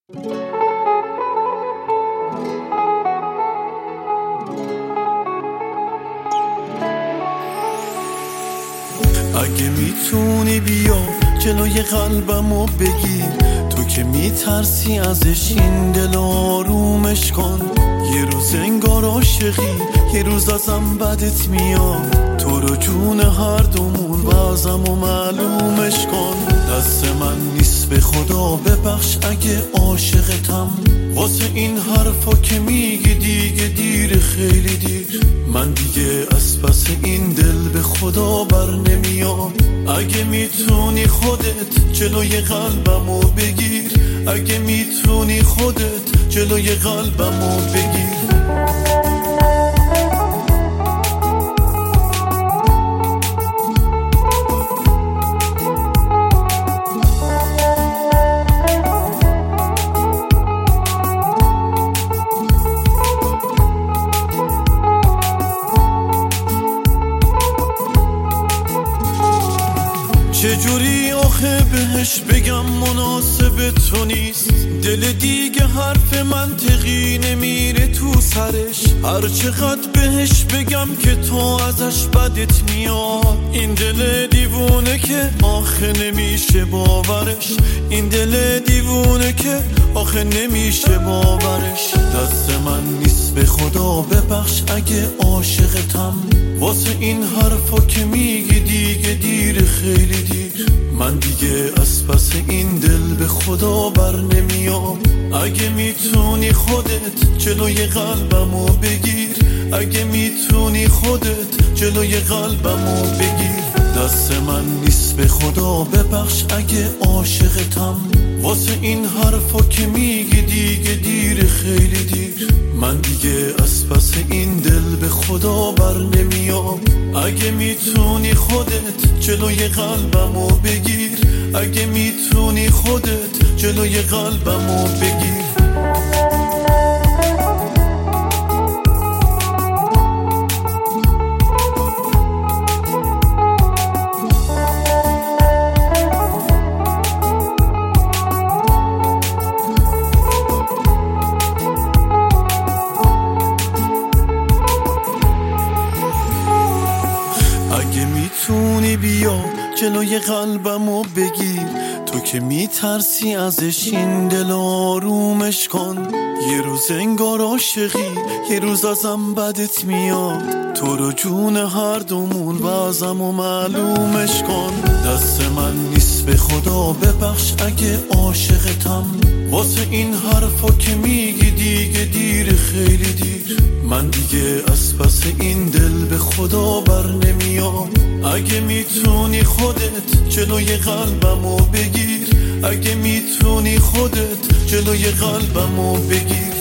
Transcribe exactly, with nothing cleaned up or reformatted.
اگه میتونی بیا جلوی قلبمو بگیر، تو که میترسی ازش این دل آرومش کن. یه روز انگار عاشقی، یه روز ازم بدت میاد، تو رو جون هر دومون بازم و معلومش کن. دست من نیست به خدا ببخش اگه عاشقتم، واسه این حرفا که میگی دیگه دیر، خیلی دیر. من دیگه از پس این دل به خدا بر نمیام. اگه میتونی خودت جلوی قلبمو بگیر، اگه میتونی خودت جلوی قلبمو بگیر. چجوری آخه بهش بگم مناسب تو نیست، دل دیگه حرف منطقی نمیره تو سرش. هر چقدر بهش بگم که تو ازش بدت میاد، این دل دیوونه که آخه نمیشه باورش، این دل دیوونه که آخه نمیشه باورش. دست من نیست به خدا ببخش اگه عاشقتم، واسه این حرفا که میگی دیگه دیر، خیلی دیر. من دیگه از پس این دل به خدا بر نمیام. اگه میتونی خودت جلوی قلبمو بگیر، اگه میتونی خودت جلوی قلبمو بگیر. دست من نیست به خدا ببخش اگه عاشقتم، واسه این حرفا که میگی دیگه دیر، خیلی دیر. من دیگه از پس این دل به خدا بر نمیام. اگه میتونی خودت جلوی قلبمو بگیر، اگه میتونی خودت جلوی قلبمو بگیر. اگه میتونی بیا جلوی قلبمو بگیر، تو که میترسی ازش این دل آرومش کن. یه روز انگار عاشقی، یه روز ازم بدت میاد، تو رو جون هر دومون بازم و معلومش کن. دست من نیست به خدا ببخش اگه عاشقتم، واسه این حرفا که میگی دیگه دیر، خیلی دیر. من دیگه از پس این دل به خدا بر نمیام. اگه میتونی خودت جلوی قلبمو بگیر، اگه میتونی خودت جلوی قلبمو بگیر.